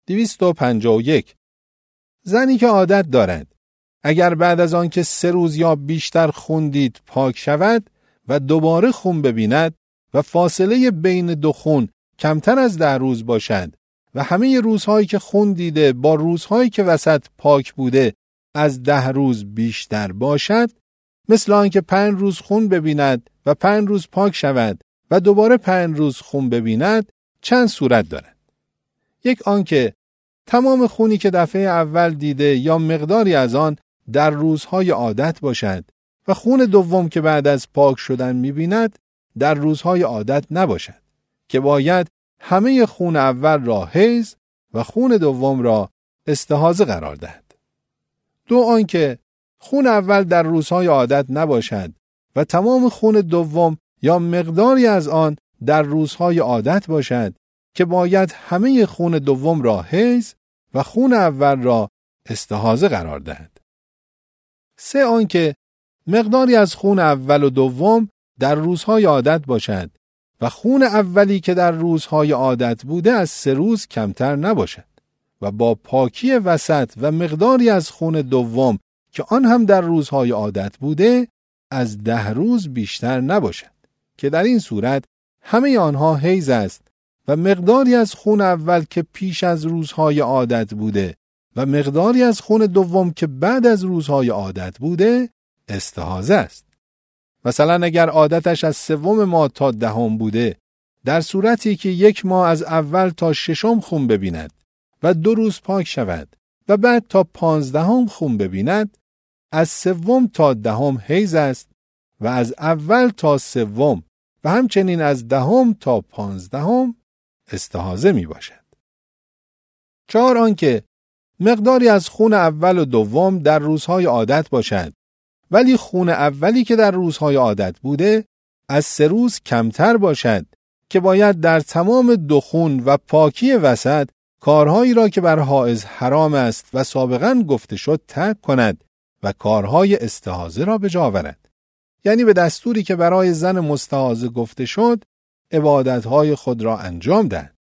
251 زنی که عادت دارد اگر بعد از آن که 3 روز یا بیشتر خون دید پاک شود و دوباره خون ببیند و فاصله بین 2 خون کمتر از 10 روز باشد و همه روزهایی که خون دیده با روزهایی که وسط پاک بوده از 10 روز بیشتر باشد، مثل آنکه 5 روز خون ببیند و 5 روز پاک شود و دوباره 5 روز خون ببیند، چند صورت دارد. یک آنکه تمام خونی که دفعه اول دیده یا مقداری از آن در روزهای عادت باشد و خون دوم که بعد از پاک شدن می‌بیند در روزهای عادت نباشد، که باید همه خون اول را حیض و خون دوم را استحاضه قرار دهد. 2 آنکه خون اول در روزهای عادت نباشد و تمام خون دوم یا مقداری از آن در روزهای عادت باشد، که باید همه خون دوم را حیض و خون اول را استحاضه قرار دهد. 3 آنکه مقداری از خون اول و دوم در روزهای عادت باشد و خون اولی که در روزهای عادت بوده از 3 روز کمتر نباشد و با پاکی وسط و مقداری از خون دوم که آن هم در روزهای عادت بوده از 10 روز بیشتر نباشد، که در این صورت همه آنها حیض است و مقداری از خون اول که پیش از روزهای عادت بوده و مقداری از خون دوم که بعد از روزهای عادت بوده استحاضه است. مثلا اگر عادتش از 3 ماه تا 10 بوده، در صورتی که 1 ماه از اول تا 6 خون ببیند و 2 روز پاک شود و بعد تا 15 خون ببیند، از 3 تا 10 حیض است و از اول تا 3 و همچنین از 10 تا 15 استحاضه می باشد. 4 آنکه مقداری از خون اول و دوم در روزهای عادت باشد، ولی خون اولی که در روزهای عادت بوده از 3 روز کمتر باشد، که باید در تمام 2 خون و پاکی وسط کارهایی را که بر حائض حرام است و سابقاً گفته شد ترک کند و کارهای استحاضه را به جا آورد. یعنی به دستوری که برای زن مستحاضه گفته شد عبادتهای خود را انجام دهد.